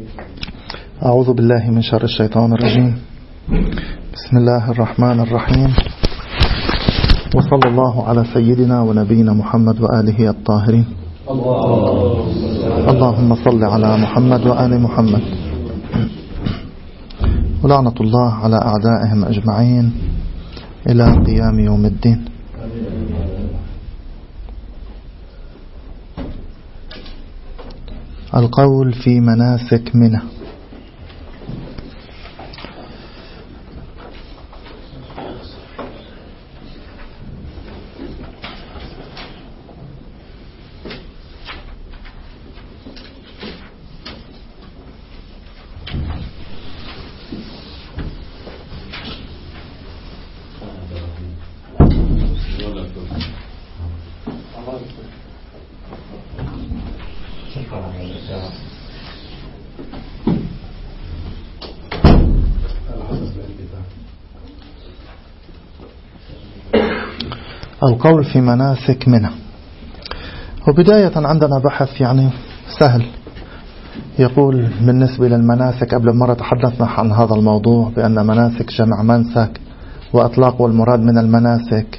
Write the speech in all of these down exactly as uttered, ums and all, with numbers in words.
أعوذ بالله من شر الشيطان الرجيم. بسم الله الرحمن الرحيم، وصلى الله على سيدنا ونبينا محمد وآله الطاهرين. اللهم صل على محمد وآل محمد، ولعنة الله على أعدائهم أجمعين إلى قيام يوم الدين. القول في مناسك منى. القول في مناسك منى. وبداية عندنا بحث يعني سهل، يقول بالنسبة للمناسك، قبل مرة تحدثنا عن هذا الموضوع بأن مناسك جمع منسك، وأطلاق والمراد من المناسك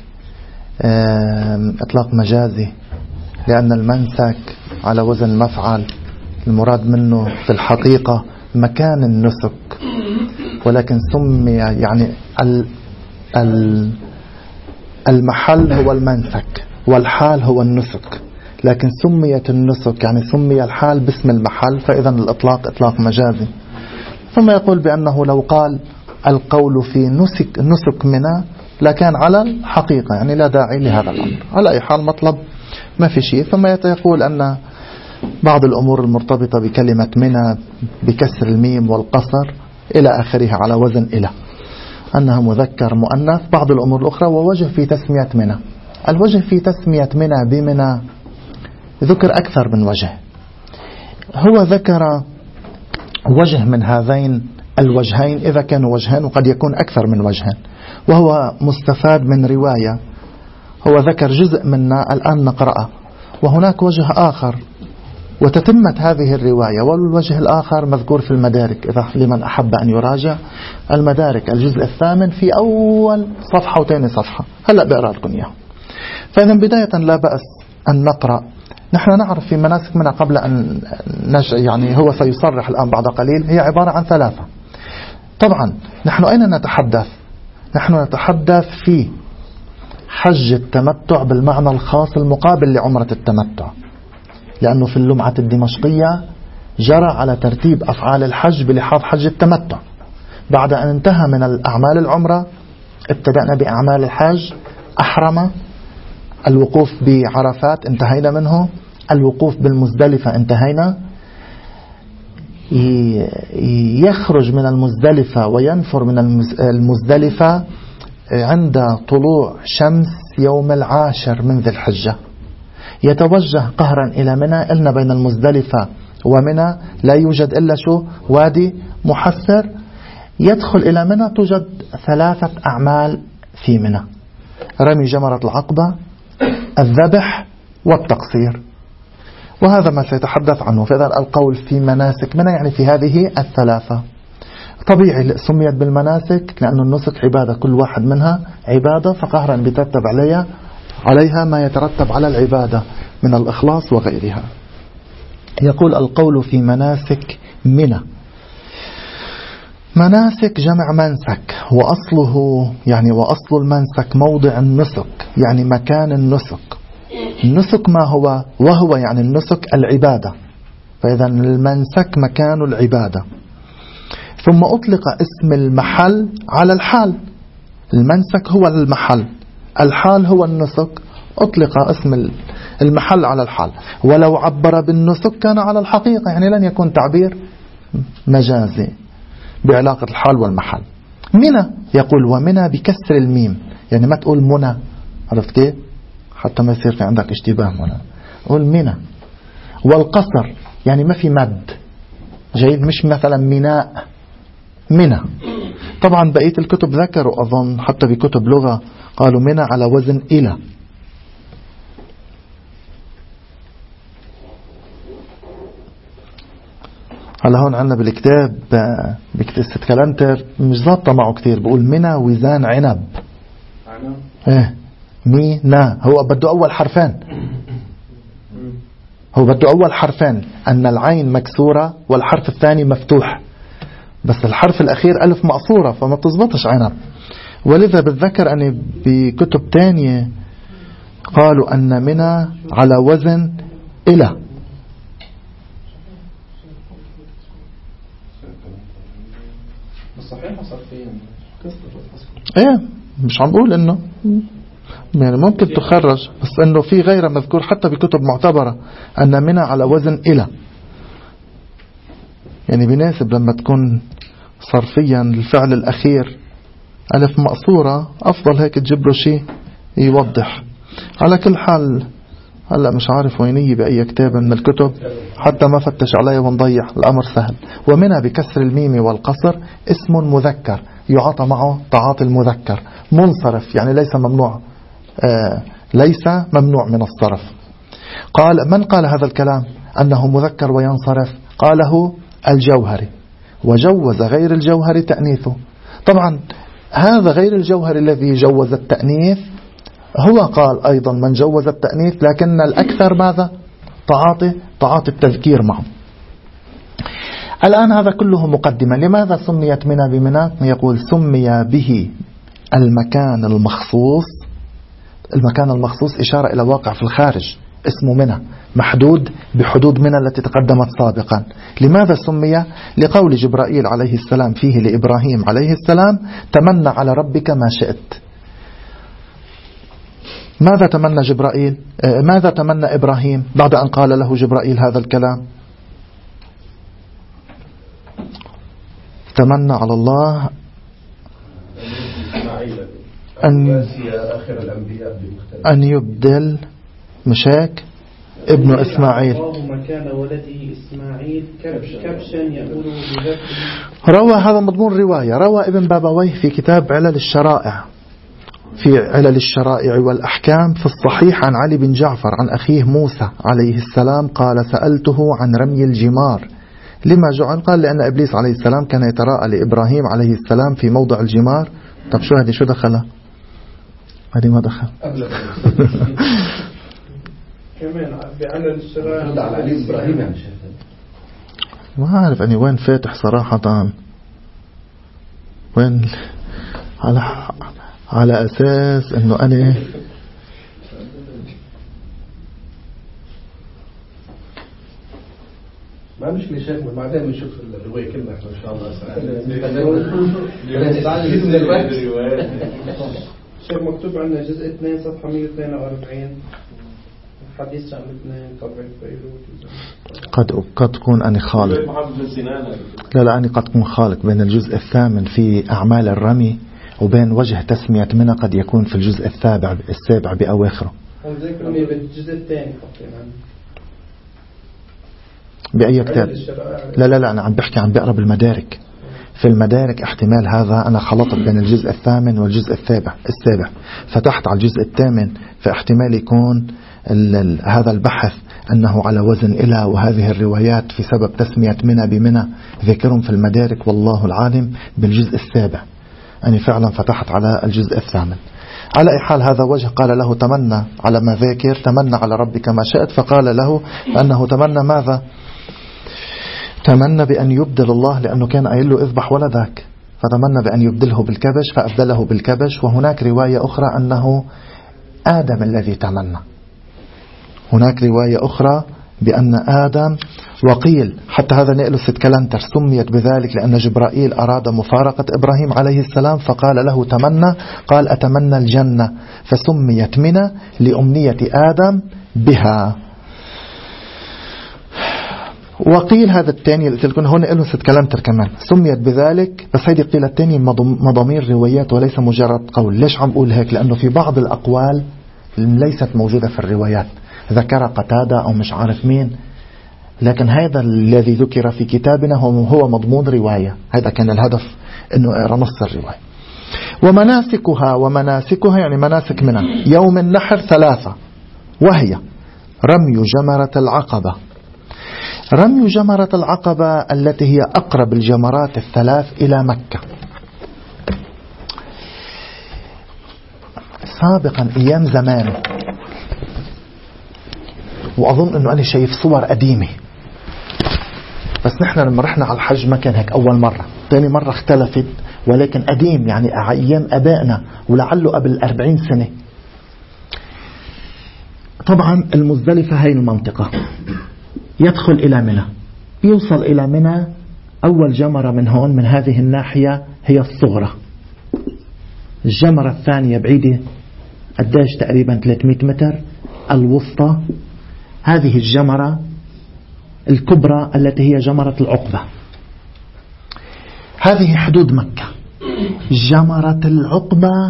إطلاق مجازي، لأن المنسك على وزن مفعل، المراد منه في الحقيقة مكان النسك، ولكن سمي يعني ال ال المحل هو المنسك والحال هو النسك، لكن سميت النسك يعني سمي الحال باسم المحل، فإذا الإطلاق إطلاق مجازي. ثم يقول بأنه لو قال القول في نسك نسك منى لكان على الحقيقة، يعني لا داعي لهذا الأمر. على أي حال مطلب ما في شيء. ثم يقول أن بعض الأمور المرتبطة بكلمة منى بكسر الميم والقصر إلى آخره على وزن إلى، أنها مذكر مؤنث، بعض الأمور الأخرى. ووجه في تسمية منى، الوجه في تسمية منى بمنى ذكر أكثر من وجه. هو ذكر وجه من هذين الوجهين إذا كانوا وجهين، وقد يكون أكثر من وجهين، وهو مستفاد من رواية. هو ذكر جزء منا الآن نقرأه، وهناك وجه آخر وتتمت هذه الرواية، والوجه الآخر مذكور في المدارك، إذا لمن أحب أن يراجع المدارك الجزء الثامن في أول صفحة وثاني صفحة، هلأ بقرأ لكم إياه. فإذا بداية لا بأس أن نقرأ. نحن نعرف في مناسك منى قبل أن نج... يعني هو سيصرح الآن بعد قليل، هي عبارة عن ثلاثة. طبعا نحن أين نتحدث؟ نحن نتحدث في حج التمتع بالمعنى الخاص المقابل لعمرة التمتع، لأنه في اللمعة الدمشقية جرى على ترتيب أفعال الحج بلحاظ حج التمتع. بعد أن انتهى من الأعمال العمرة ابتدأنا بأعمال الحج. أحرم، الوقوف بعرفات انتهينا منه، الوقوف بالمزدلفة انتهينا، يخرج من المزدلفة وينفر من المزدلفة عند طلوع شمس يوم العاشر من ذي الحجة، يتوجه قهرا إلى منى. قلنا بين المزدلفة ومنى لا يوجد إلا شو؟ وادي محسر. يدخل إلى منى، توجد ثلاثة أعمال في منى: رمي جمرة العقبة، الذبح، والتقصير، وهذا ما سيتحدث عنه. فإذا القول في مناسك منى يعني في هذه الثلاثة. طبيعي سميت بالمناسك لأن النسك عبادة، كل واحد منها عبادة، فقهرا بيترتب عليها عليها ما يترتب على العبادة من الإخلاص وغيرها. يقول القول في مناسك منى. مناسك جمع منسك، وأصله يعني وأصل المنسك موضع النسك، يعني مكان النسك. النسك ما هو؟ وهو يعني النسك العبادة، فإذا المنسك مكان العبادة. ثم أطلق اسم المحل على الحال. المنسك هو المحل، الحال هو النسك، أطلق اسم المحل على الحال. ولو عبر بالنسك كان على الحقيقة، يعني لن يكون تعبير مجازي بعلاقة الحال والمحل. منى يقول ومنى بكسر الميم، يعني ما تقول منى، عرفت كيف؟ حتى ما يصير في عندك اشتباه. منى قول منى. والقصر يعني ما في مد، جيد، مش مثلا ميناء، منى. طبعا بقية الكتب ذكروا أظن حتى بكتب لغة قالوا منى على وزن إلى. هلا هون عندنا بالكتاب بكتاب كلانتر مش ضابطة معه كتير، بقول منى وزان عنب. ايه مينا، هو بده أول حرفين، هو بده أول حرفين، أن العين مكسورة والحرف الثاني مفتوح، بس الحرف الأخير ألف مقصورة فما بتزبطش عنب. ولذا بتذكر أني بكتب تانية قالوا أن منى على وزن إلى. صحيح صرفيا ايه مش عم بقول انه يعني ممكن تخرج، بس انه في غيره مذكور حتى بكتب معتبرة ان منى على وزن إلى، يعني بيناسب لما تكون صرفيا الفعل الأخير ألف مقصورة أفضل هيك تجيب له شيء يوضح. على كل حال هلا مش عارف وينيه بأي كتاب من الكتب حتى ما فتش عليه ونضيع، الأمر سهل. ومنها بكسر الميم والقصر اسم مذكر يعطى معه تعاطي المذكر، منصرف يعني ليس ممنوع، آه ليس ممنوع من الصرف. قال من قال هذا الكلام أنه مذكر وينصرف؟ قاله الجوهري، وجوز غير الجوهري تأنيثه. طبعا هذا غير الجوهري الذي جوز التأنيث هو قال أيضا من جوز التأنيث، لكن الأكثر ماذا؟ تعاطي تعاطي التذكير معه. الآن هذا كله مقدمة. لماذا سميت منى بمنى؟ يقول سمي به المكان المخصوص. المكان المخصوص إشارة إلى واقع في الخارج اسمه منى، محدود بحدود منى التي تقدمت سابقا. لماذا سمي؟ لقول جبرائيل عليه السلام فيه لإبراهيم عليه السلام تمنى على ربك ما شئت. ماذا تمنى جبرائيل؟ ماذا تمنى إبراهيم بعد أن قال له جبرائيل هذا الكلام؟ تمنى على الله أن أن يبدل مشاك ابن إسماعيل مكان ولده إسماعيل كبشا يأكله بذاته. روى هذا مضمون رواية، روى ابن بابويه في كتاب علل الشرائع في علل الشرائع والأحكام في الصحيح عن علي بن جعفر عن أخيه موسى عليه السلام قال سألته عن رمي الجمار لما جعل؟ قال لأن إبليس عليه السلام كان يتراءى لإبراهيم عليه السلام في موضع الجمار. طب شو هذه؟ شو دخلها؟ هذه ما دخل كمان بعلل الشرائع على علي إبراهيم يعني ما أعرف أني وين فاتح صراحة، وين على على أساس أنه أنا ما مش لشيخ بعدين بنشوف الرواية كلها إن شاء الله. شيخ مكتوب عندنا جزء اثنين صفحة مئة واثنين وأربعين حديث عن اثنين طبع بيروت. قد قد تكون أنا خالط، لا لا أنا قد تكون خالط بين الجزء الثامن في أعمال الرمي وبين وجه تسمية منى قد يكون في الجزء السابع السابع بأواخره. ذكرني بالجزء الثاني حطينا بأي كتاب؟ لا لا لا أنا عم بحكي عم بقرب المدارك. في المدارك احتمال هذا أنا خلطت بين الجزء الثامن والجزء السابع السابع فتحت على الجزء الثامن، فاحتمال يكون ال ال هذا البحث أنه على وزن إلى، وهذه الروايات في سبب تسمية منى بمنى ذكرهم في المدارك والله العالم بالجزء السابع. أنا فعلا فتحت على الجزء الثامن. على أي حال هذا وجه قال له تمنى على ما ذاكر، تمنى على ربك ما شئت، فقال له أنه تمنى ماذا؟ تمنى بأن يبدل الله، لأنه كان قايل له اذبح ولدك، فتمنى بأن يبدله بالكبش فأبدله بالكبش. وهناك رواية أخرى أنه آدم الذي تمنى، هناك رواية أخرى بأن آدم، وقيل حتى هذا نقل ست كلانتر سميت بذلك لأن جبرائيل أراد مفارقة إبراهيم عليه السلام فقال له تمنى، قال أتمنى الجنة، فسميت منى لأمنية آدم بها. وقيل هذا الثاني اللي قلت لكم هون له ست كلامتر كمان سميت بذلك، بس هيدي قيل الثاني مضامير روايات وليس مجرد قول. ليش عم بقول هيك؟ لأنه في بعض الأقوال ليست موجودة في الروايات، ذكر قتادة أو مش عارف مين، لكن هذا الذي ذكر في كتابنا هو مضمون رواية. هذا كان الهدف أنه اقرأ نص الرواية. ومناسكها ومناسكها يعني مناسك منها يوم النحر ثلاثة، وهي رمي جمرة العقبة رمي جمرة العقبة التي هي أقرب الجمرات الثلاث إلى مكة. سابقا أيام زمان، وأظن أنه أنا شايف صور قديمة، بس نحن لما رحنا على الحج ما كان هيك أول مرة، ثاني مرة اختلفت، ولكن قديم يعني أيام أبائنا ولعله قبل أربعين سنة. طبعا المزدلفة هاي المنطقة، يدخل إلى منى، يوصل إلى منى. أول جمرة من هون من هذه الناحية هي الصغرى. الجمرة الثانية بعيدة قديش؟ تقريبا ثلاثمئة متر. الوسطى هذه الجمرة الكبرى التي هي جمرة العقبة. هذه حدود مكة. جمرة العقبة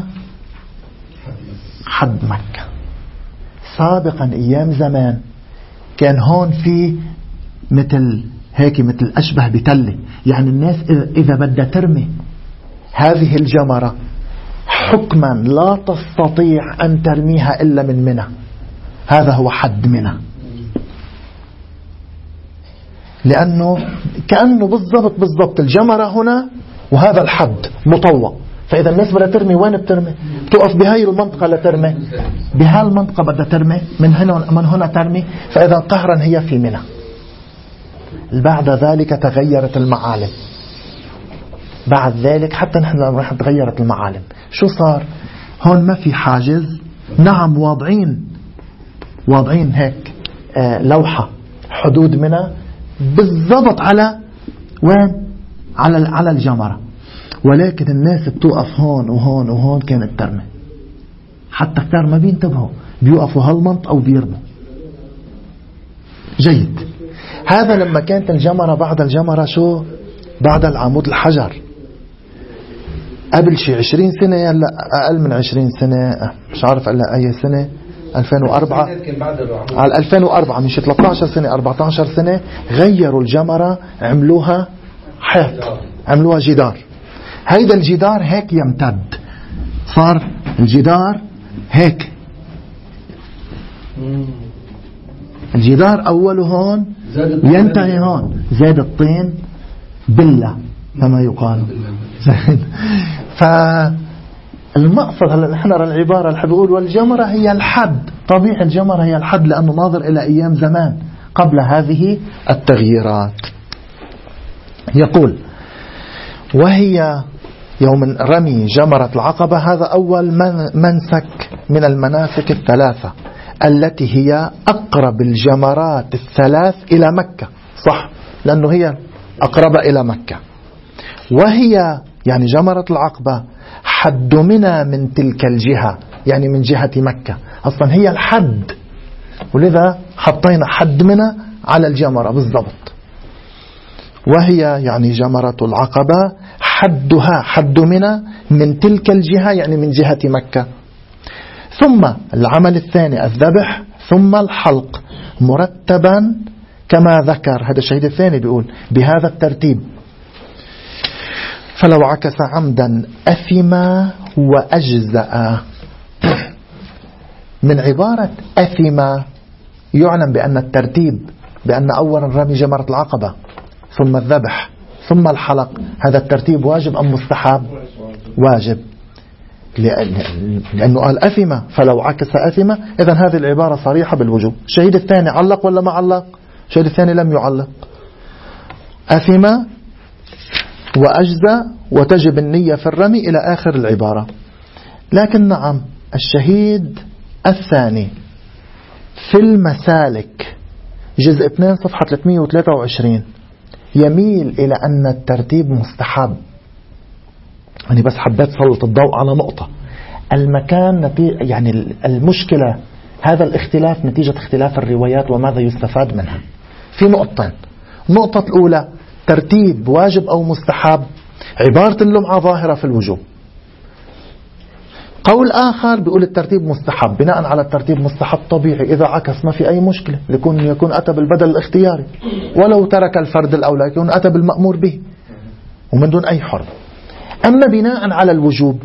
حد مكة. سابقا أيام زمان كان هون في مثل هيك، مثل أشبه بتلة، يعني الناس إذا بدها ترمي هذه الجمرة حكما لا تستطيع أن ترميها إلا من منى. هذا هو حد منى، لأنه كأنه بالضبط بالضبط الجمرة هنا وهذا الحد مطوع. فإذا الناس بدها ترمي وين بترمي؟ بتوقف بهاي المنطقة لترمي، بهاي المنطقة بدها ترمي، من هنا من هنا ترمي. فإذا قهرا هي في منى. بعد ذلك تغيرت المعالم. بعد ذلك حتى نحن راح تغيرت المعالم. شو صار هون؟ ما في حاجز. نعم واضعين واضعين هيك آه لوحة حدود منى بالضبط على وين؟ على على الجمرة، ولكن الناس بتوقف هون وهون وهون كانت ترمي. حتى كتار ما بينتبهوا، بيوقفوا هالمنطقة أو بيرموا. جيد. هذا لما كانت الجمرة. بعد الجمرة شو؟ بعد العمود الحجر. قبل شي عشرين سنة، لا أقل من عشرين سنة، مش عارف إلا أي سنة، ألفين وأربعة. على ألفين وأربعة، مش ثلاثة عشر سنة أربعة عشر سنة، غيروا الجمرة، عملوها حيط، عملوها جدار. هيدا الجدار هيك يمتد، صار الجدار هيك. الجدار أوله هون ينتهي هون، زاد الطين بلة كما يقال. فالمقصد هلا نحن العبارة اللي بيقول والجمرة هي الحد. طبيعي الجمرة هي الحد لأنه ناظر إلى أيام زمان قبل هذه التغييرات. يقول وهي يوم رمي جمرة العقبة. هذا أول منسك من المناسك الثلاثة التي هي أقرب الجمرات الثلاث إلى مكة، صح؟ لأنه هي أقرب إلى مكة. وهي يعني جمرة العقبة حد منى من تلك الجهة، يعني من جهة مكة. أصلا هي الحد، ولذا حطينا حد منى على الجمرة بالضبط. وهي يعني جمرة العقبة حدها حد منى من تلك الجهة، يعني من جهة مكة. ثم العمل الثاني الذبح، ثم الحلق مرتبا كما ذكر. هذا الشهيد الثاني بيقول بهذا الترتيب. فلو عكس عمدا أثم وأجزأ. من عبارة أثم يعلم بأن الترتيب، بأن أولا رمي جمرة العقبة ثم الذبح ثم الحلق، هذا الترتيب واجب أم مستحب؟ واجب، لأنه قال أثم. فلو عكس أثم، إذن هذه العبارة صريحة بالوجوب. الشهيد الثاني علق ولا ما علق؟ الشهيد الثاني لم يعلق. أثم وأجزى وتجب النية في الرمي إلى آخر العبارة. لكن نعم الشهيد الثاني في المسالك جزء اثنين صفحة ثلاثمئة وثلاثة وعشرين يميل إلى أن الترتيب مستحب. أنا بس حبيت سلط الضوء على نقطة. المكان نتيجة، يعني المشكلة هذا الاختلاف نتيجة اختلاف الروايات وماذا يستفاد منها. في نقطتين. النقطة الأولى ترتيب واجب أو مستحب، عبارة اللمعة ظاهرة في الوجوب. قول آخر بيقول الترتيب مستحب، بناء على الترتيب مستحب طبيعي، إذا عكس ما في أي مشكلة، يكون يكون أتى بالبدل الاختياري، ولو ترك الفرد الأولى يكون أتى بالمأمور به ومن دون أي حرم. أما بناء على الوجوب،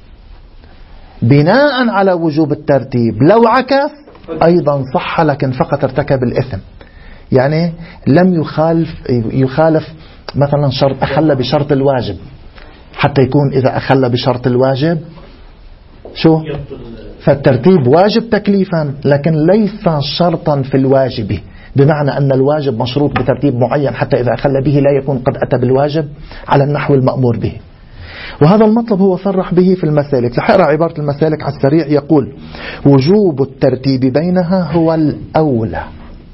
بناء على وجوب الترتيب، لو عكس أيضا صح، لكن فقط ارتكب الإثم. يعني لم يخالف يخالف مثلا شرط أخل بشرط الواجب، حتى يكون إذا أخل بشرط الواجب شو؟ فالترتيب واجب تكليفا لكن ليس شرطا في الواجب، بمعنى أن الواجب مشروط بترتيب معين حتى إذا أخل به لا يكون قد أتى بالواجب على النحو المأمور به. وهذا المطلب هو صرح به في المسالك. رح أقرأ عبارة المسالك على السريع. يقول: وجوب الترتيب بينها هو الأولى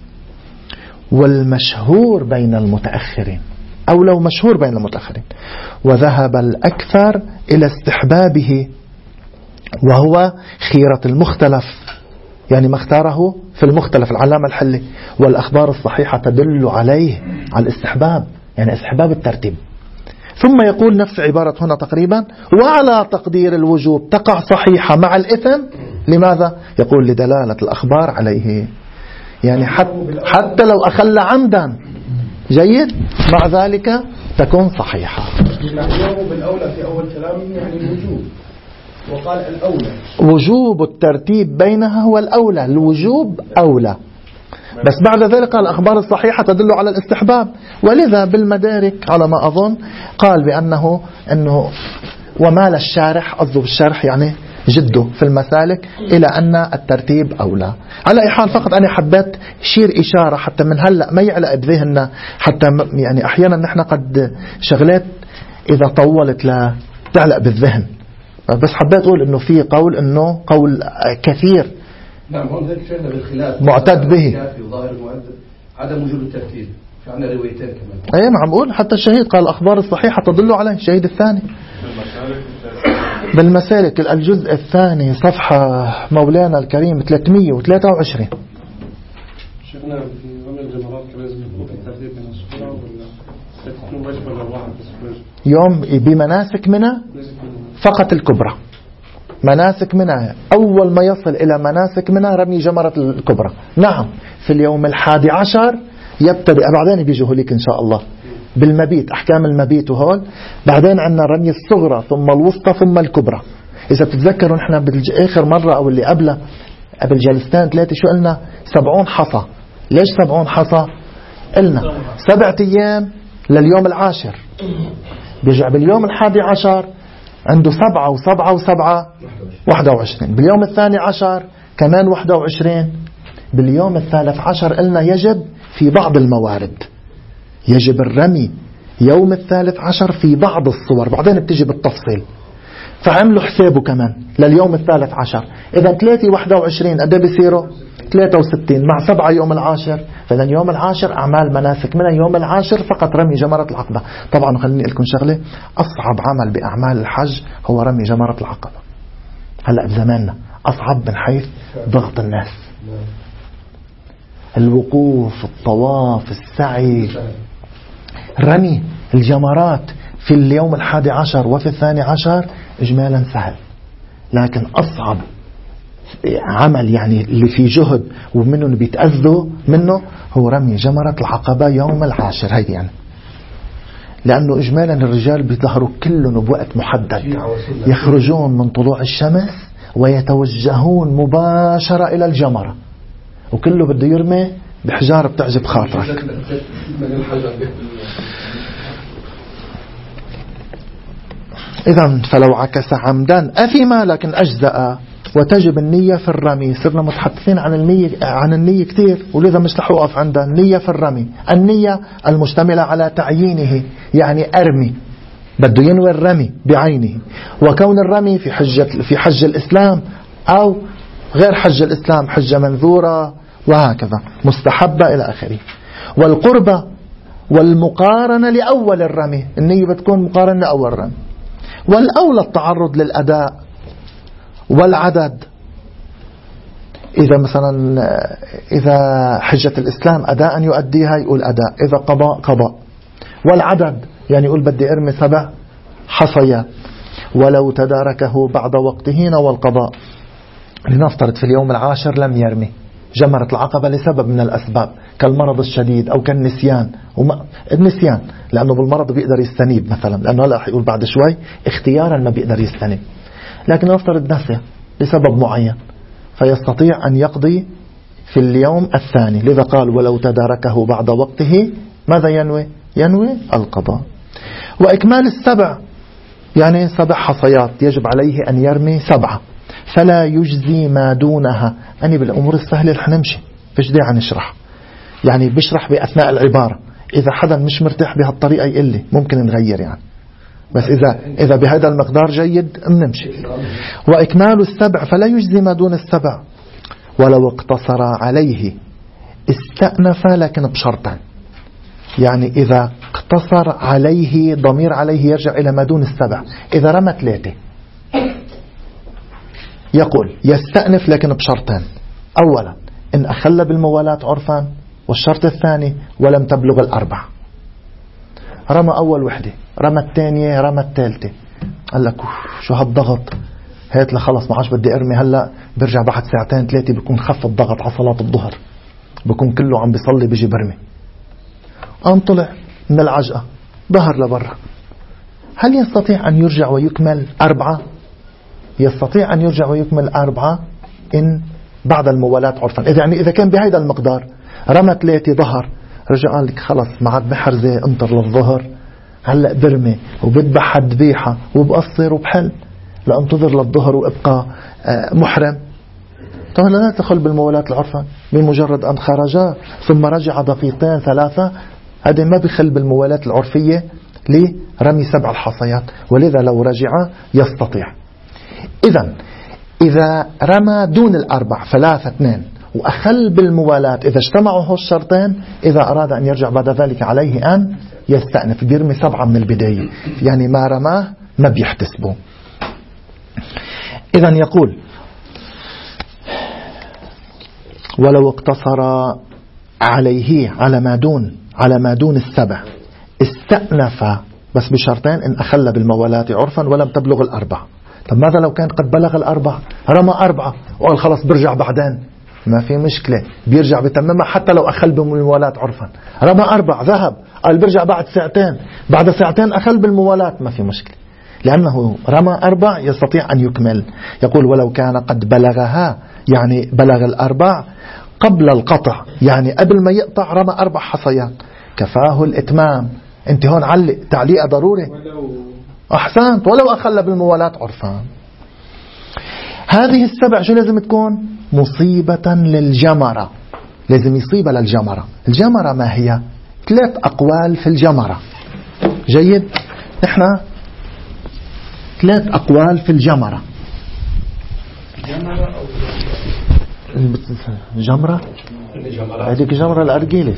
والمشهور بين المتأخرين، أولى ومشهور بين المتأخرين، وذهب الأكثر إلى استحبابه وهو خيرة المختلف، يعني ما اختاره في المختلف العلامة الحلي، والأخبار الصحيحة تدل عليه على الاستحباب، يعني استحباب الترتيب. ثم يقول نفس عبارة هنا تقريبا: وعلى تقدير الوجوب تقع صحيحة مع الإثم. لماذا؟ يقول لدلالة الأخبار عليه، يعني حتى لو أخل عمدا جيد مع ذلك تكون صحيحة. اليوم بالأولى في أول كلام يعني الوجوب، وقال الأولى وجوب الترتيب بينها هو الأولى، الوجوب أولى، بس بعد ذلك الأخبار الصحيحة تدل على الاستحباب. ولذا بالمدارك على ما أظن قال بأنه أنه ومال الشارح، قصده بالشرح يعني جده في المسالك، إلى أن الترتيب أولى. على أي حال فقط أنا حبيت شير إشارة حتى من هلأ ما يعلق بذهننا، حتى يعني أحيانا نحن قد شغلات إذا طولت لا تعلق بالذهن، بس حبيت أقول أنه في قول أنه قول كثير نعم هون ذلك شأننا بالخلاف معتد به وظاهر المؤدب عدم وجود الترتيب. في عندنا روايتين كمان. أي نعم أقول حتى الشهيد قال الأخبار الصحيحة تدل عليه، الشهيد الثاني بالمسالك الجزء الثاني صفحة مولانا الكريم ثلاثمية وثلاثة وعشرين. شفنا في رمي الجمرات كان لازم يكون في الترتيب بين الصورة ولا تكون واجب ولا واحد بس يوم بمناسك منى فقط الكبرى. مناسك منى أول ما يصل إلى مناسك منى رمي جمرة الكبرى. نعم في اليوم الحادي عشر يبتدئ، بعدين بيجوا لك إن شاء الله بالمبيت، أحكام المبيت وهول. بعدين عندنا رمي الصغرى ثم الوسطى ثم الكبرى. إذا بتتذكروا نحن بالآخر مرة أو اللي قبله قبل جلستين ثلاثة شو قلنا؟ سبعون حصى. ليش سبعون حصى؟ قلنا سبعة أيام لليوم العاشر، بيرجع باليوم الحادي عشر عنده سبعة وسبعة وسبعة واحدة وعشرين، باليوم الثاني عشر كمان واحدة وعشرين، باليوم الثالث عشر قلنا يجب في بعض الموارد، يجب الرمي يوم الثالث عشر في بعض الصور، بعدين بتجي بالتفصيل. فعملوا حسابه كمان لليوم الثالث عشر. إذا ثلاثة واحدة وعشرين قد بيصيروا ثلاثة وستين مع سبعة يوم العاشر. فإذا يوم العاشر أعمال مناسك من يوم العاشر فقط رمي جمرة العقبة. طبعا خليني لكم شغلة، أصعب عمل بأعمال الحج هو رمي جمرة العقبة. هلأ بزماننا أصعب من حيث ضغط الناس، الوقوف، الطواف، السعي، رمي الجمرات في اليوم الحادي عشر وفي الثاني عشر إجمالا سهل، لكن أصعب عمل يعني اللي فيه جهد ومنه بيتأذوا منه هو رمي جمرة العقبة يوم العاشر. هيدي يعني لأنه إجمالا الرجال بيظهروا كلهم بوقت محدد، يخرجون من طلوع الشمس ويتوجهون مباشرة إلى الجمرة، وكله بده يرمي بحجارة بتعجب خاطرك. إذن فلو عكس عمدا أثم لكن أجزأ، وتجب النية في الرمي. صرنا متحدثين عن النية عن النية كثير، ولذا مش رح أوقف عندها. النية في الرمي، النية المشتملة على تعيينه، يعني أرمي بده ينوي الرمي بعينه، وكون الرمي في حجة في حج الإسلام أو غير حج الإسلام، حجة منذورة وهكذا مستحبة إلى آخره. والقربة والمقارنة لأول الرمي، النية بتكون مقارنة لأول الرمي. والأولى التعرض للأداء والعدد، إذا مثلا إذا حجة الإسلام أداء يؤديها يقول أداء، إذا قضاء قضاء. والعدد يعني يقول بدي أرمي سبع حصيات، ولو تداركه بعد وقته نوى القضاء. لنفترض في اليوم العاشر لم يرمي جمرة العقبة لسبب من الأسباب كالمرض الشديد أو كالنسيان، وما النسيان لأنه بالمرض بيقدر يستنيب مثلا، لأنه هلا يقول بعد شوي اختيارا ما بيقدر يستنيب، لكن نفترض نسي لسبب معين فيستطيع أن يقضي في اليوم الثاني. لذا قال ولو تداركه بعد وقته ماذا ينوي؟ ينوي القضاء. وإكمال السبع يعني سبع حصيات يجب عليه أن يرمي سبعة، فلا يجزي ما دونها. أني بالأمور السهلة رح نمشي، فيش داعي نشرح، يعني بشرح بأثناء العبارة. إذا حدا مش مرتاح بهالطريقة يقول لي ممكن نغير يعني، بس إذا إذا بهذا المقدار جيد نمشي. وإكمال السبع فلا يجزي ما دون السبع ولو اقتصر عليه استأنف، لكن بشرطين. يعني إذا اقتصر عليه ضمير عليه يرجع إلى ما دون السبع. إذا رمى ثلاثة يقول يستأنف لكن بشرطين. أولا إن أخل بالموالاة عرفا، والشرط الثاني ولم تبلغ الأربع. رمى أول وحدة، رمى الثانية، رمى الثالثة، قال لك شو هالضغط، هات لخلص ما عاش بدي أرمي هلأ، برجع بعد ساعتين ثلاثة بيكون خف الضغط على صلاة الظهر، بيكون كله عم بيصلي بيجي برمي. قام طلع من العجقة ظهر لبرا. هل يستطيع أن يرجع ويكمل أربعة؟ يستطيع أن يرجع ويكمل أربعة إن بعد الموالاة عرفا. إذا يعني إذا كان بهذا المقدار رمى ثلاثة ظهر، رجع قال لك خلص ما عاد بحرزة انطر للظهر، هلأ برمي وبذبح الذبيحة وبقصر وبحل، لا انتظر للظهر وابقى محرم. طبعا لا تدخل بالموالاة العرفا بمجرد أن خرج ثم رجع دقيقتين ثلاثة، هذا ما بيخل بالموالاة العرفية لرمي سبع الحصيات، ولذا لو رجع يستطيع. إذن إذا رمى دون الأربع ثلاثة اثنين وأخل بالموالاة، إذا اجتمعوا الشرطين، إذا أراد أن يرجع بعد ذلك عليه أن يستأنف، بيرمي سبعة من البداية، يعني ما رماه ما بيحتسبه. إذن يقول ولو اقتصر عليه على ما دون على ما دون السبع استأنف، بس بشرطين إن أخل بالموالاة عرفا ولم تبلغ الأربع. طب ماذا لو كان قد بلغ الأربع، رمى أربعة وقال خلاص برجع بعدين؟ ما في مشكلة، بيرجع بتمامها حتى لو أخل بالموالاة عرفا. رمى أربع ذهب قال برجع بعد ساعتين، بعد ساعتين أخل بالموالاة، ما في مشكلة، لأنه رمى أربع يستطيع أن يكمل. يقول ولو كان قد بلغها، يعني بلغ الأربع قبل القطع، يعني قبل ما يقطع رمى أربع حصيات، كفاه الإتمام. انت هون علق تعليق ضروري. أحسنت. ولو أخل بالموالاة عرفان. هذه السبع شو لازم تكون؟ مصيبة للجمرة، لازم يصيب للجمرة. الجمرة ما هي؟ ثلاث أقوال في الجمرة. جيد؟ نحن ثلاث أقوال في الجمرة. جمرة هذيك جمرة الأرجيلة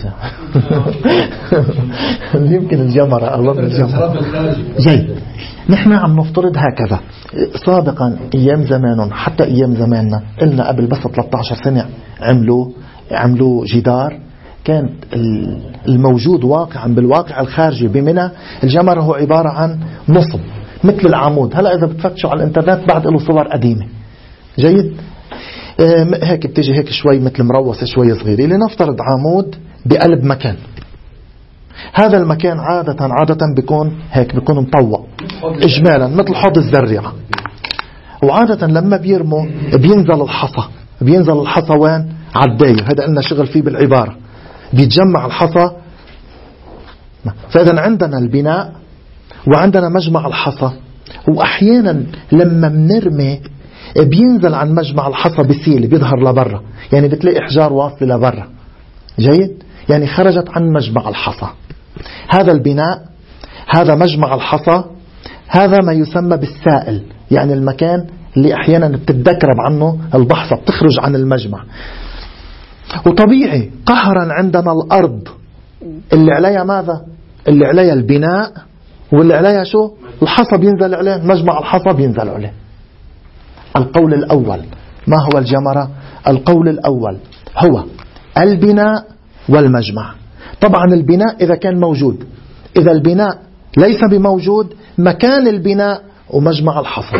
يمكن الجمرة الله الجمرة. جيد. نحن عم نفترض هكذا. سابقا أيام زمان، حتى أيام زماننا، قلنا قبل بس ثلاثة عشر سنة عملوا عملوا جدار، كان الموجود واقعا بالواقع الخارجي بمنى الجمرة هو عبارة عن نصب مثل العمود. هلا إذا بتفتشوا على الانترنت بعد له صور قديمة. جيد. هيك بتجي هيك شوي مثل مروسة شوي صغيرة، لنفترض عمود بقلب مكان. هذا المكان عادة عادة بيكون هيك، بيكون مطوق إجمالا مثل حوض الزريعة. وعادة لما بيرموا بينزل الحصى، بينزل الحصى وين؟ على الداير. هذا قلنا شغل فيه بالعبارة، بيتجمع الحصى. فإذا عندنا البناء وعندنا مجمع الحصى، وأحيانا لما بنرمي بينزل عن مجمع الحصى بسيل بيظهر لبرا، يعني بتلاقي إحجار واصل لبرا. جيد. يعني خرجت عن مجمع الحصى. هذا البناء، هذا مجمع الحصى، هذا ما يسمى بالسائل، يعني المكان اللي أحيانا بتتذكرب عنه البحصة، بتخرج عن المجمع. وطبيعي قهرا عندنا الأرض اللي عليها ماذا؟ اللي عليها البناء، واللي عليها شو؟ الحصى بينزل عليه، مجمع الحصى بينزل عليه. القول الأول ما هو الجمرة؟ القول الأول هو البناء والمجمع. طبعا البناء إذا كان موجود، إذا البناء ليس بموجود، مكان البناء ومجمع الحصى.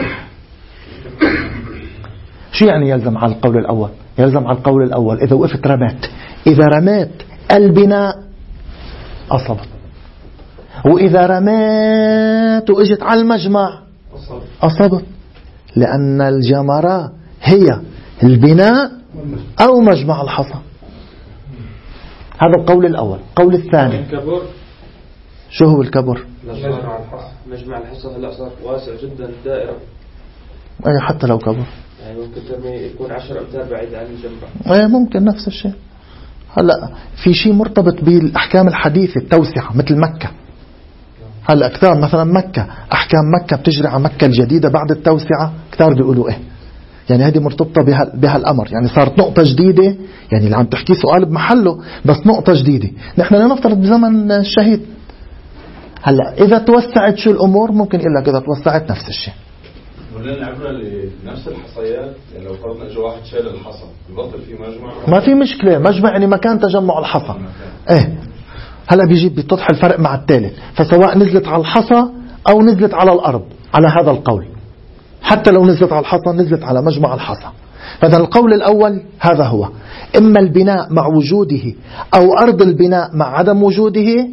شو يعني يلزم على القول الأول؟ يلزم على القول الأول إذا وقفت رمات، إذا رمات البناء أصبت، وإذا رمات وإجت على المجمع أصبت، لأن الجمرة هي البناء أو مجمع الحصى. هذا القول الأول. القول الثاني الكبر. شو هو الكبر؟ مجمع الحصى. مجمع الحصى هلا صار واسع جدا دائرة. أي حتى لو كبر يعني ممكن ترمي يكون عشر أمتار بعيد عن الجمرة. أي ممكن نفس الشيء. هلا في شيء مرتبط بالأحكام الحديثة التوسعة مثل مكة. هلا كتار مثلا مكة، أحكام مكة بتجري على مكة الجديدة بعد التوسعة، كتار بيقولوا إيه يعني هذه مرتبطة بها بهالأمر، يعني صارت نقطة جديدة، يعني اللي عم تحكي سؤال بمحله بس نقطة جديدة. نحن لنفترض بزمن الشهيد. هلا إذا توسعت شو الأمور ممكن يقول لك إذا توسعت نفس الشيء. ولا العبرة لنفس الحصيات، يعني لو فرضنا اجى واحد شال الحصى يبطل في مجمع؟ ما في مشكلة، مجمع يعني مكان تجمع الحصى. إيه هلا بيجي بيتضح الفرق مع الثالث، فسواء نزلت على الحصى أو نزلت على الأرض على هذا القول، حتى لو نزلت على الحصى نزلت على مجمع الحصى. فإذا القول الأول هذا هو، إما البناء مع وجوده أو أرض البناء مع عدم وجوده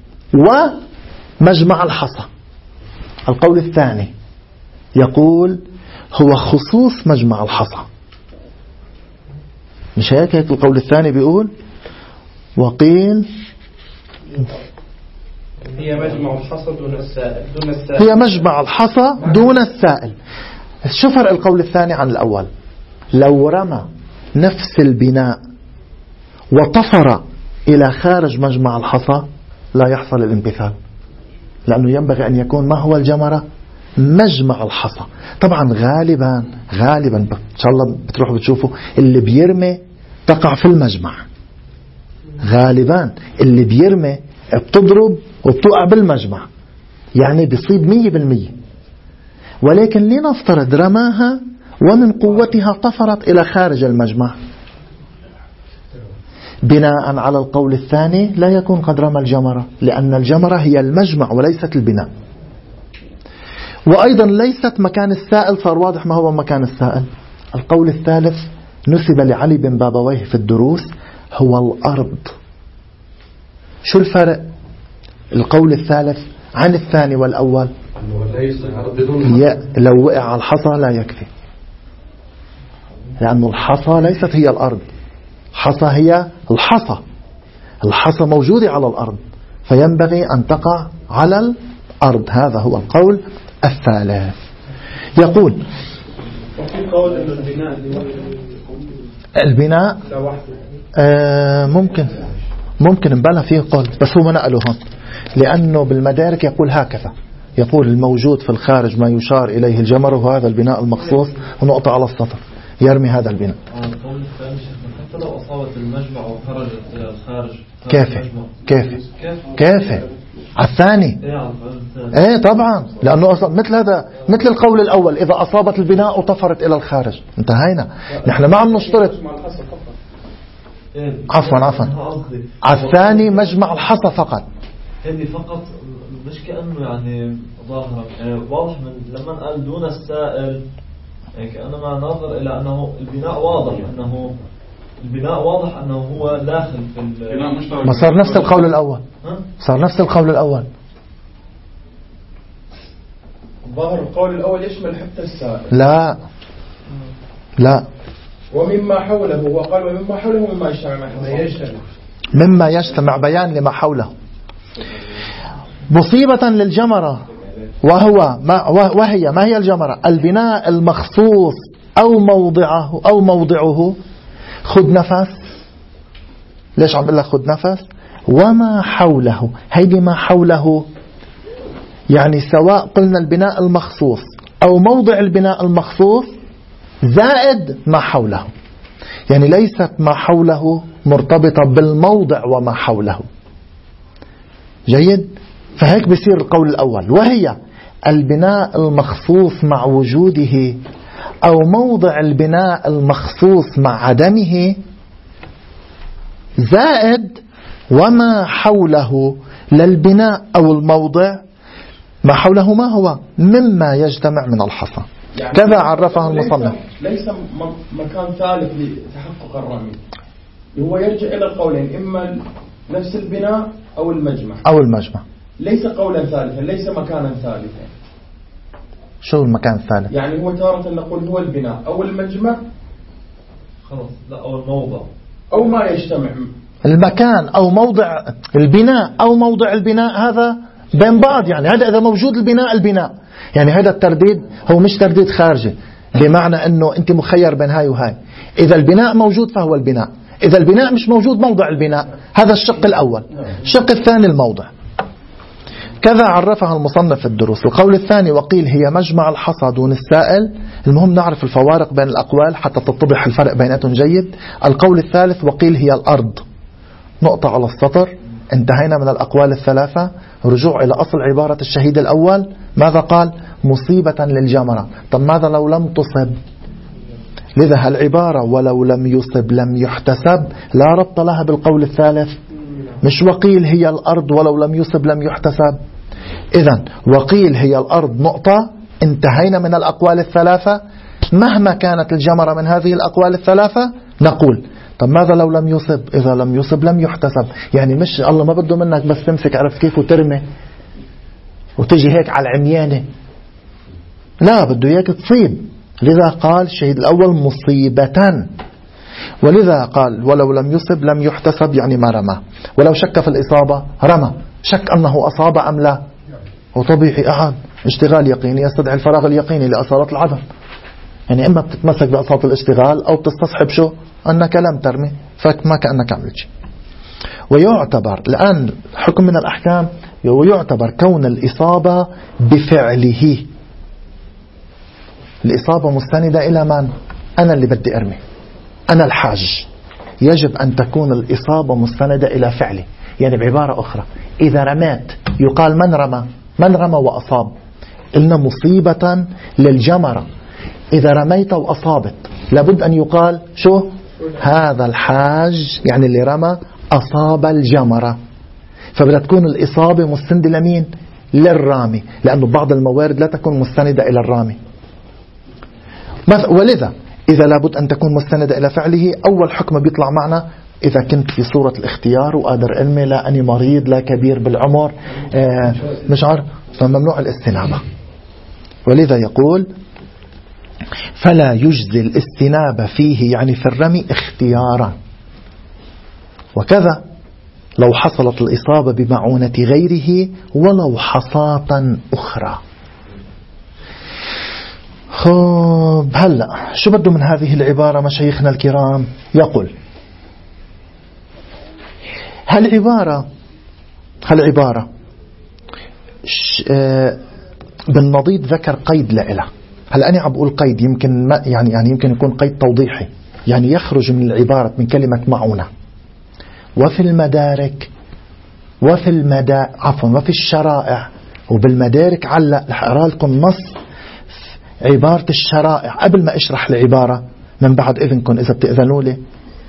ومجمع الحصى. القول الثاني يقول هو خصوص مجمع الحصى. مش هيك هيك القول الثاني بيقول وقيل هي مجمع الحصى دون السائل دون السائل هي مجمع الحصى دون السائل. شو فرق القول الثاني عن الأول؟ لو رمى نفس البناء وطفر إلى خارج مجمع الحصى لا يحصل الانبثال، لأنه ينبغي أن يكون ما هو الجمرة؟ مجمع الحصى. طبعا غالبا غالبا إن شاء الله بتروحوا بتشوفوا اللي بيرمي تقع في المجمع، غالبا اللي بيرمي بتضرب وبتوقع بالمجمع، يعني بيصيب مية بالمية. ولكن لنفترض رماها ومن قوتها طفرت إلى خارج المجمع، بناء على القول الثاني لا يكون قد رمى الجمرة، لأن الجمرة هي المجمع وليست البناء. وأيضا ليست مكان السائل، صار واضح ما هو مكان السائل. القول الثالث نسب لعلي بن بابويه في الدروس هو الأرض. شو الفرق القول الثالث عن الثاني والأول؟ لو وقع على الحصى لا يكفي، لأن الحصى ليست هي الأرض، الحصى هي الحصى، الحصى موجودة على الأرض فينبغي أن تقع على الأرض. هذا هو القول الثالث. يقول وفي قول إنه البناء البناء آه ممكن ممكن نبالها فيه قول، بس هو ما نقله هون، لأنه بالمدارك يقول هكذا، يقول الموجود في الخارج ما يشار إليه الجمر وهذا البناء المخصوص ونقطة على السطر يرمي هذا البناء. القول الثاني حتى لو أصابت المجمع وخرجت إلى الخارج كيف كيف كيف على الثاني؟ ايه طبعا، لأنه أصلا مثل هذا مثل القول الأول إذا أصابت البناء وطفرت إلى الخارج انتهينا. نحن ما عم نشترط. عفوا عفوا على الثاني مجمع الحصى فقط، هذه فقط، مش كأنه يعني ظاهرة يعني واضح من لما قال دون السائل، يعني كأنما ناظر إلى أنه البناء واضح، أنه البناء واضح أنه هو داخل في البناء. ما صار نفس القول الأول، صار نفس القول الأول. ظاهر القول الأول يشمل حتى السائل. لا لا ومما حوله، وقال ومما حوله مما يجتمع مما يجتمع بيان لما حوله مصيبة للجمرة، وهو ما وهي ما هي الجمرة؟ البناء المخصوص أو موضعه أو موضعه. خذ نفس. ليش عم بقول لك خذ نفس؟ وما حوله، هيدي ما حوله يعني سواء قلنا البناء المخصوص أو موضع البناء المخصوص زائد ما حوله، يعني ليست ما حوله مرتبطة بالموضع وما حوله. جيد؟ فهيك بيصير القول الأول، وهي البناء المخصوص مع وجوده أو موضع البناء المخصوص مع عدمه زائد وما حوله للبناء أو الموضع. ما حوله ما هو؟ مما يجتمع من الحصى، يعني كذا عرفها المصنف. ليس مكان ثالث لتحقق الرمي، هو يرجع إلى القولين، إما نفس البناء أو المجمع أو المجمع، ليس قولا ثالثا، ليس مكانا ثالثا. شو المكان الثالث؟ يعني هو تارة نقول هو البناء أو المجمع خلاص لا أو الموضع أو ما يجتمع المكان أو موضع البناء أو موضع البناء هذا بين بعض. يعني هذا إذا موجود البناء البناء يعني هذا الترديد هو مش ترديد خارجي بمعنى أنه أنت مخير بين هاي وهاي. إذا البناء موجود فهو البناء، إذا البناء مش موجود موضع البناء. هذا الشق الأول. الشق الثاني الموضع. كذا عرفها المصنف في الدروس. القول الثاني وقيل هي مجمع الحصى دون السائل. المهم نعرف الفوارق بين الأقوال حتى تتضح الفرق بيناتهم جيد. القول الثالث وقيل هي الأرض. نقطة على السطر. انتهينا من الأقوال الثلاثة. رجوع إلى أصل عبارة الشهيد الأول ماذا قال؟ مصيبة للجمرة. طب ماذا لو لم تصب؟ لذا هالعبارة ولو لم يصب لم يحتسب لا ربط لها بالقول الثالث. مش وقيل هي الأرض ولو لم يصب لم يحتسب. إذن وقيل هي الأرض نقطة. انتهينا من الأقوال الثلاثة. مهما كانت الجمرة من هذه الأقوال الثلاثة نقول طب ماذا لو لم يصب؟ إذا لم يصب لم يحتسب. يعني مش الله ما بده منك بس تمسك عرفت كيف وترمي وتجي هيك على العميانة، لا بده إياك تصيب. لذا قال الشهيد الأول مصيبة. ولذا قال ولو لم يصب لم يحتسب يعني ما رمى. ولو شك في الإصابة رمى، شك أنه أصاب أم لا، وطبيعي أحد اشتغال يقيني يستدعي الفراغ اليقيني لأصالة العدم. يعني إما بتتمسك بأصالة الاشتغال أو بتستصحب شو أنك لم ترمي فما كأنك عملت شيء. ويعتبر الآن حكم من الأحكام ويعتبر كون الإصابة بفعله. الإصابة مستندة إلى من؟ أنا اللي بدي أرمي، أنا الحاج. يجب أن تكون الإصابة مستندة إلى فعلي. يعني بعبارة أخرى إذا رميت يقال من رمى؟ من رمى وأصاب؟ إن مصيبة للجمرة. إذا رميت وأصابت لابد أن يقال شو؟ هذا الحاج يعني اللي رمى أصاب الجمرة. فبدأ تكون الإصابة مستندة لمين؟ للرامي، لأنه بعض الموارد لا تكون مستندة إلى الرامي. ولذا إذا لابد أن تكون مستندة إلى فعله أول حكم بيطلع معنا إذا كنت في صورة الاختيار وقادر أرمي، لا أني مريض لا كبير بالعمر آه مش عارف، فممنوع الاستنابة. ولذا يقول فلا يجزي الاستنابة فيه يعني في الرمي اختيارا. وكذا لو حصلت الإصابة بمعونة غيره ولو حصاة أخرى. خب هلأ شو بده من هذه العبارة مشايخنا الكرام؟ يقول هالعبارة هالعبارة بالنضيد ذكر قيد لإله. هل أنا عم بقول قيد يمكن ما يعني يعني يمكن يكون قيد توضيحي، يعني يخرج من العبارة من كلمة معونة. وفي المدارك وفي المدا عفوا وفي الشرائع وبالمدارك علق رح أقرأ لكم نص عبارة الشرائع قبل ما أشرح العبارة من بعد إذنكم إذا بتأذنوا لي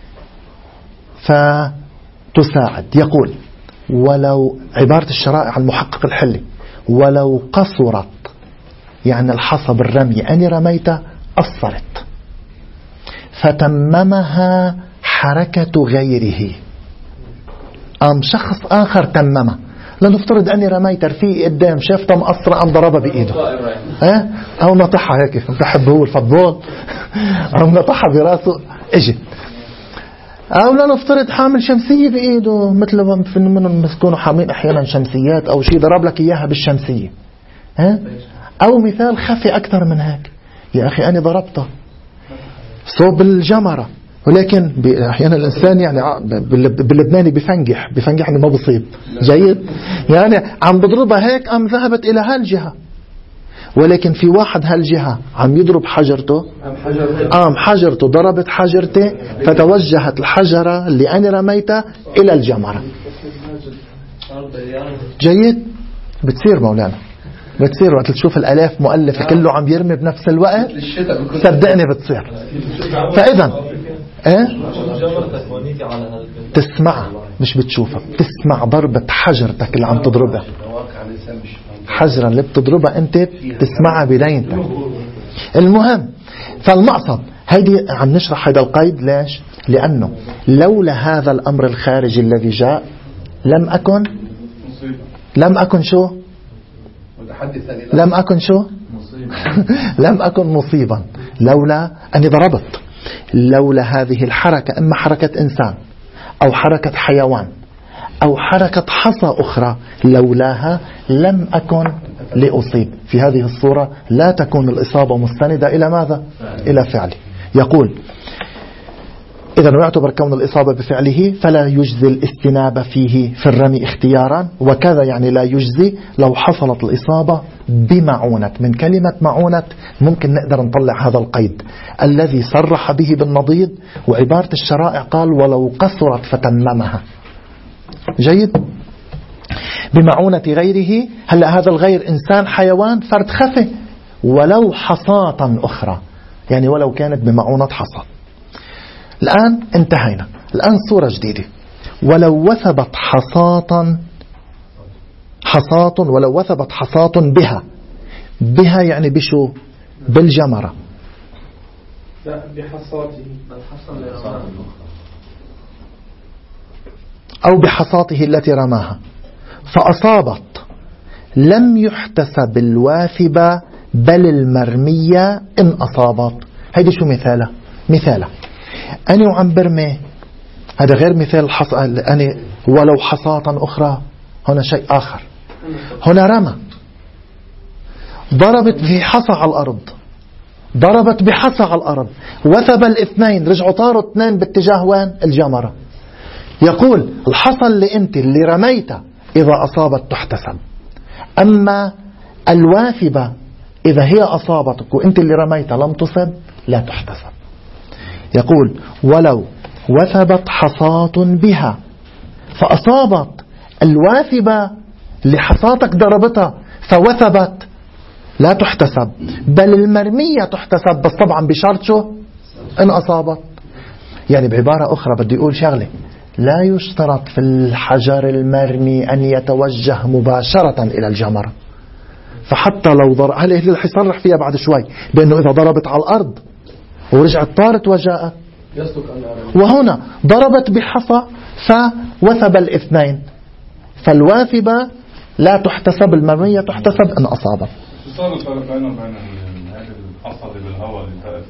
فتساعد. يقول ولو عبارة الشرائع المحقق الحلي ولو قصرت يعني الحصى بالرمي أني رميت أصرت فتممها حركة غيره. أم شخص آخر تممها، لنفترض أني رميت رفيقي قدام شافته مقصرة أم ضربها بإيده أه؟ أو نطحها هيك بحب هو الفضول أو نطحها براسه اجت، أو لنفترض حامل شمسية بإيده مثل ما منهم مسكونوا حاملين أحيانا شمسيات أو شيء ضرب لك إياها بالشمسية أه؟ أو مثال خفي أكثر من هيك، يا أخي أنا ضربته صوب الجمرة، ولكن أحيانا الإنسان يعني باللبناني بفنجح بفنجح إنه ما بصيب جيد، يعني عم بضربها هيك أم ذهبت إلى هالجهة، ولكن في واحد هالجهة عم يضرب حجرته أم حجرته ضربت حجرته فتوجهت الحجرة اللي أنا رميتها إلى الجمرة. جيد بتصير مولانا بتصير وقت تشوف الآلاف مؤلف كله عم يرمي بنفس الوقت صدقني بتصير. فإذا إيه تسمع مش بتشوفها، تسمع ضربة حجرتك اللي عم تضربها، حجرة اللي بتضربها أنت تسمعها بدايتك. المهم فالمقصد هيدي عم نشرح هذا القيد ليش؟ لأنه لولا هذا الأمر الخارجي الذي جاء لم أكن لم أكن شو لم أكن شو لم أكن مصيبا لولا أني ضربت. لولا هذه الحركة، إما حركة إنسان أو حركة حيوان أو حركة حصى أخرى، لولاها لم أكن لأصيب. في هذه الصورة لا تكون الإصابة مستندة إلى ماذا؟ إلى فعله. يقول إذا يعتبر كون الإصابة بفعله فلا يجزي الاستنابة فيه في الرمي اختيارا، وكذا يعني لا يجزي لو حصلت الإصابة بمعونة. من كلمة معونة ممكن نقدر نطلع هذا القيد الذي صرح به بالنضيد، وعبارة الشرائع قال ولو قصرت فتممها. جيد. بمعونة غيره، هلا هذا الغير إنسان حيوان فرد خفي، ولو حصاة أخرى، يعني ولو كانت بمعونة حصى. الآن انتهينا. الآن صورة جديدة. ولو وثبت حصاة حصاة ولو وثبت حصاة بها. بها يعني بشو؟ بالجمرة. لا بحصاته. أو بحصاته التي رماها فأصابت، لم يحتسب الواثبة بل المرمية إن أصابت. هيدي شو مثالة؟ مثالة أنا وعم برمي، هذا غير مثال الحص... أنا ولو حصاة أخرى، هنا شيء آخر. هنا رمى، ضربت في حصى على الأرض، ضربت بحصى على الأرض، وثب الاثنين، رجعوا طاروا اثنين باتجاه وين؟ الجمرة. يقول الحصى اللي أنت اللي رميته إذا أصابت تحتسب، أما الواثبة إذا هي أصابتك وأنت اللي رميتها لم تصب لا تحتسب. يقول ولو وثبت حصاة بها فأصابت الواثبة اللي حصاتك ضربتها فوثبت لا تحتسب، بل المرمية تحتسب، بس طبعا بشرط شو؟ إن أصابت. يعني بعبارة أخرى بدي أقول شغلة، لا يشترط في الحجر المرمي أن يتوجه مباشرة إلى الجمرة. فحتى لو ضرب، هل اللي رح يصرح فيها بعد شوي بأنه إذا ضربت على الأرض ورجعت طارت وجاءت، وهنا ضربت بحصى فوثب الاثنين، فالواثبة لا تحتسب، المرمية تحتسب إن أصابت. صار الفرق بينه وبين هذه الحصة اللي بالهواء اللي فات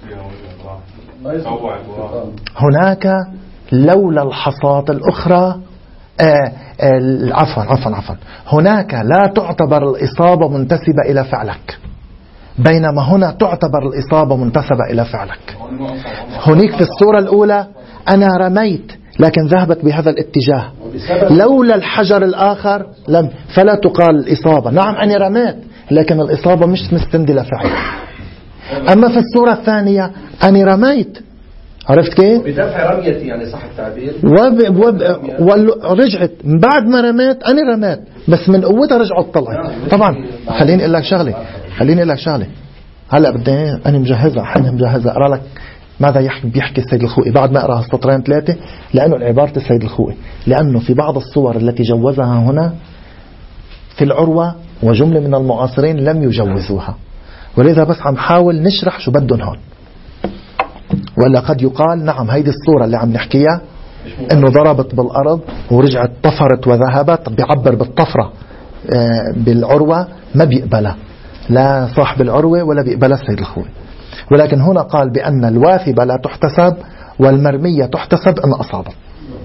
فيها؟ هناك لولا الحصاة الأخرى آه آه عفوا عفوا عفوا هناك لا تعتبر الإصابة منتسبة إلى فعلك، بينما هنا تعتبر الإصابة منتسبة إلى فعلك. هناك في الصورة الأولى أنا رميت لكن ذهبت بهذا الاتجاه، لولا الحجر الآخر لم فلا تقال الإصابة. نعم أنا رميت لكن الإصابة مش مستندة لفعل. أما في الصورة الثانية أنا رميت، عرفت كيف؟ بدفع رميتي يعني صح التعبير، وب... وب... ورجعت بعد ما رميت أنا رميت بس من قوتها رجعت طلعت. طبعا خليني أقول لك شغلة خليني أقول لك شغلة هلا بدي أنا مجهزة حين مجهزة أقرأ لك ماذا يحكي بيحكي السيد الخوئي بعد ما أقرأ السطرين ثلاثة، لأنه العبارة السيد الخوئي، لأنه في بعض الصور التي جوزها هنا في العروة وجملة من المعاصرين لم يجوزوها، ولذا بس عم حاول نشرح شو بدهم هون. ولا قد يقال نعم هيدي الصورة اللي عم نحكيها انه ضربت بالارض ورجعت طفرت وذهبت، بيعبر بالطفرة بالعروة ما بيقبلها لا صاحب العروة ولا بيقبلها السيد الخوي، ولكن هنا قال بأن الواثبة لا تحتسب والمرمية تحتسب إن أصابت.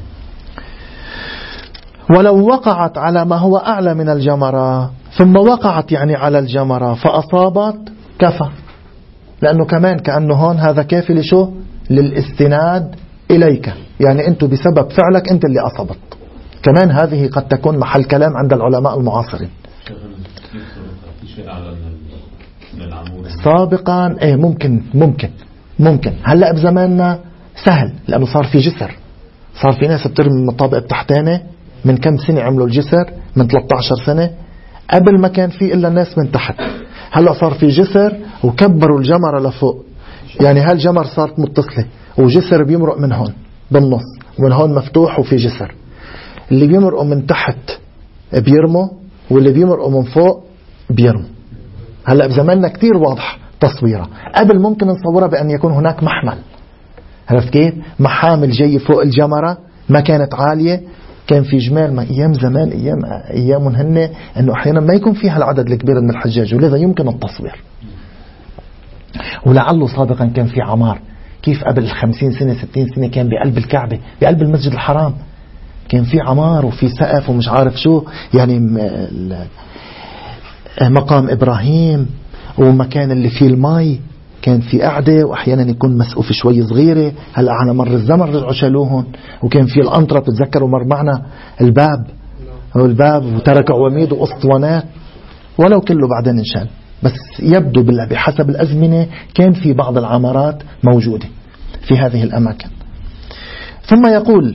ولو وقعت على ما هو أعلى من الجمرة ثم وقعت يعني على الجمرة فأصابت كفى، لأنه كمان كأنه هون هذا كافي لشو؟ للاستناد إليك، يعني أنت بسبب فعلك أنت اللي أصبت. كمان هذه قد تكون محل كلام عند العلماء المعاصرين. سابقا ايه ممكن ممكن ممكن هلأ بزماننا سهل، لأنه صار في جسر، صار في ناس بترمي من الطابق التحتاني. من كم سنة عملوا الجسر؟ من ثلاثة عشر سنة. قبل ما كان في إلا الناس من تحت، هلأ صار في جسر وكبروا الجمرة لفوق، يعني هالجمر صارت متصلة وجسر بيمرق من هون بالنص ومن هون مفتوح وفي جسر. اللي بيمرقوا من تحت بيرموا واللي بيمرقوا من فوق بيرموا. هلأ بزماننا كتير واضح تصويرها، قبل ممكن نصورها بأن يكون هناك محمل، عرفت كيف؟ محامل جاي فوق الجمرة ما كانت عالية، كان في جمال ما أيام زمان أيام أيامهم هن أنه أحيانا ما يكون فيها العدد الكبير من الحجاج، ولذا يمكن التصوير. ولعله سابقا كان في عمار، كيف قبل خمسين سنة ستين سنة كان بقلب الكعبة بقلب المسجد الحرام، كان في عمار وفي سقف ومش عارف شو، يعني مقام إبراهيم ومكان اللي فيه الماء كان في قعدة، وأحيانا يكون مسقوف شوي صغيرة. هلأ على مر الزمن رجعوا شالوهن. وكان في الأنطرة، بتتذكروا مر معنا الباب والباب وترك عواميد وأسطوانات، ولو كله بعدين انشال. بس يبدو بحسب الأزمنة كان في بعض العمارات موجودة في هذه الأماكن. ثم يقول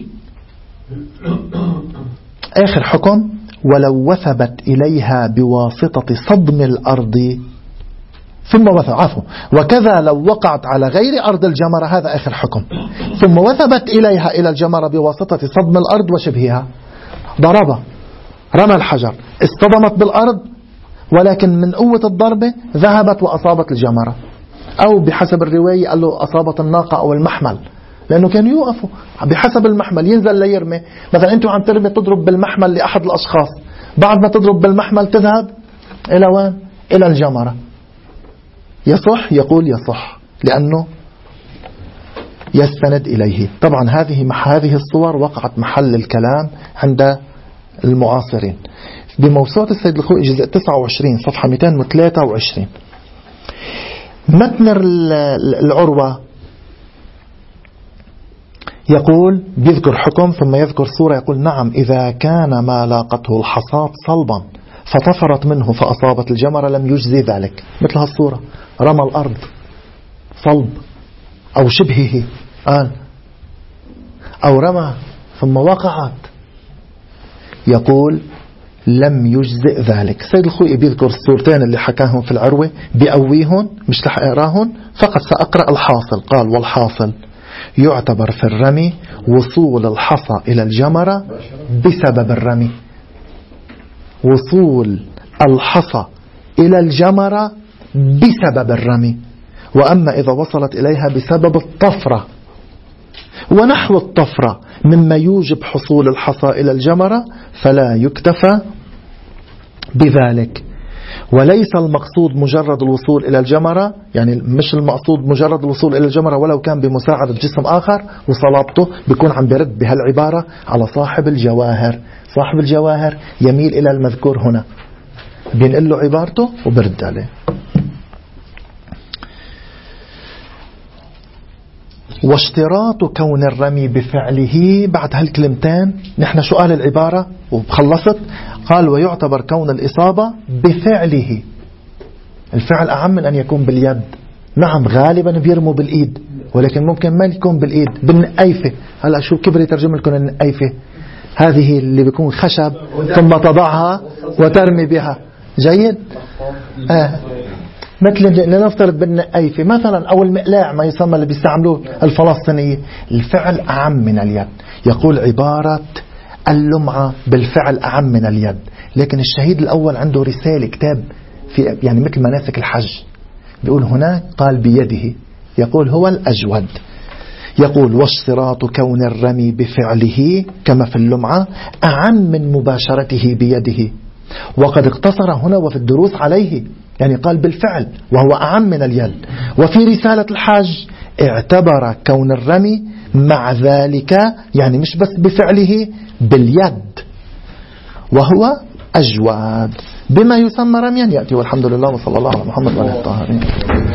آخر حكم: ولو وثبت إليها بواسطة صدم الأرض ثم وثب عفوا وكذا لو وقعت على غير أرض الجمرة. هذا آخر حكم. ثم وثبت إليها إلى الجمرة بواسطة صدم الأرض وشبهها، ضربة، رمى الحجر، اصطدمت بالأرض، ولكن من قوة الضربة ذهبت وأصابت الجمرة، أو بحسب الرواية قال له أصابت الناقة أو المحمل، لأنه كانوا يوقفوا بحسب المحمل، ينزل ليرمي. مثلا أنتوا عم ترمي تضرب بالمحمل لأحد الأشخاص، بعد ما تضرب بالمحمل تذهب إلى وين؟ إلى الجمرة. يصح؟ يقول يصح، لأنه يستند إليه. طبعا هذه هذه الصور وقعت محل الكلام عند المعاصرين. بموسوعة السيد الخوئي جزء تسعة وعشرين صفحة مئتين وثلاثة وعشرين متن العروة يقول، بيذكر حكم ثم يذكر صورة، يقول: نعم إذا كان ما لاقته الحصاة صلبا فطفرت منه فأصابت الجمرة لم يجزي ذلك. مثل هالصورة، رمى الأرض صلب أو شبهه قال، أو رمى ثم وقعت، يقول لم يجزئ ذلك. سيد الخوئي بيذكر الصورتين اللي حكاهم في العروة، بيقويهن، مش رح أقراهن، فقط سأقرأ الحاصل. قال: والحاصل يعتبر في الرمي وصول الحصى إلى الجمرة بسبب الرمي، وصول الحصى إلى الجمرة بسبب الرمي. وأما إذا وصلت إليها بسبب الطفرة ونحو الطفرة مما يوجب حصول الحصى إلى الجمرة فلا يكتفى بذلك. وليس المقصود مجرد الوصول إلى الجمرة، يعني مش المقصود مجرد الوصول إلى الجمرة ولو كان بمساعدة جسم آخر وصلابته، بيكون عم برد بهالعبارة على صاحب الجواهر. صاحب الجواهر يميل إلى المذكور هنا، بينقل له عبارته وبرد عليه. واشتراط كون الرمي بفعله، بعد هالكلمتين نحن شو قال العبارة وخلصت؟ قال: ويعتبر كون الإصابة بفعله. الفعل أعم من أن يكون باليد. نعم غالبا بيرموا بالإيد، ولكن ممكن ما يكون بالإيد، بالنقيفة. هلأ شو كبر يترجم لكم النقيفة؟ هذه اللي بيكون خشب ثم تضعها وترمي بها. جيد؟ آه. مثل لنفترض بالنقيفة مثلا، أو المقلاع ما يسمى اللي بيستعملوه الفلسطينية. الفعل أعم من اليد. يقول عبارة اللمعة بالفعل أعم من اليد. لكن الشهيد الأول عنده رسالة كتاب في يعني مثل مناسك الحج، بيقول هناك قال بيده، يقول هو الأجود. يقول: واشتراط كون الرمي بفعله كما في اللمعة أعم من مباشرته بيده. وقد اقتصر هنا وفي الدروس عليه، يعني قال بالفعل وهو أعم من اليد. وفي رسالة الحج اعتبر كون الرمي مع ذلك، يعني مش بس بفعله، باليد، وهو أجود بما يسمى رميا. يأتي والحمد لله وصلى الله على محمد وعلى آله الطاهرين.